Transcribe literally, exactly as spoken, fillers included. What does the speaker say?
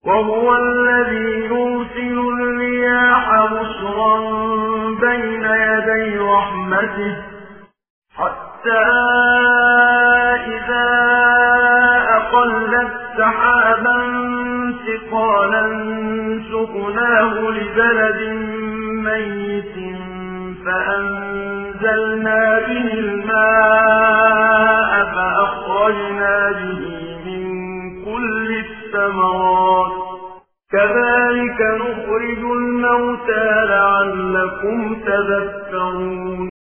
وهو الذي يرسل الرياح بشرا بين يدي رحمته حتى إذا أقلت سحابا ثقالا سقناه لبلد ميت فأنزلنا به الماء فأخرجنا به من كل الثمرات كذلك نخرج الموتى لعلكم تذكرون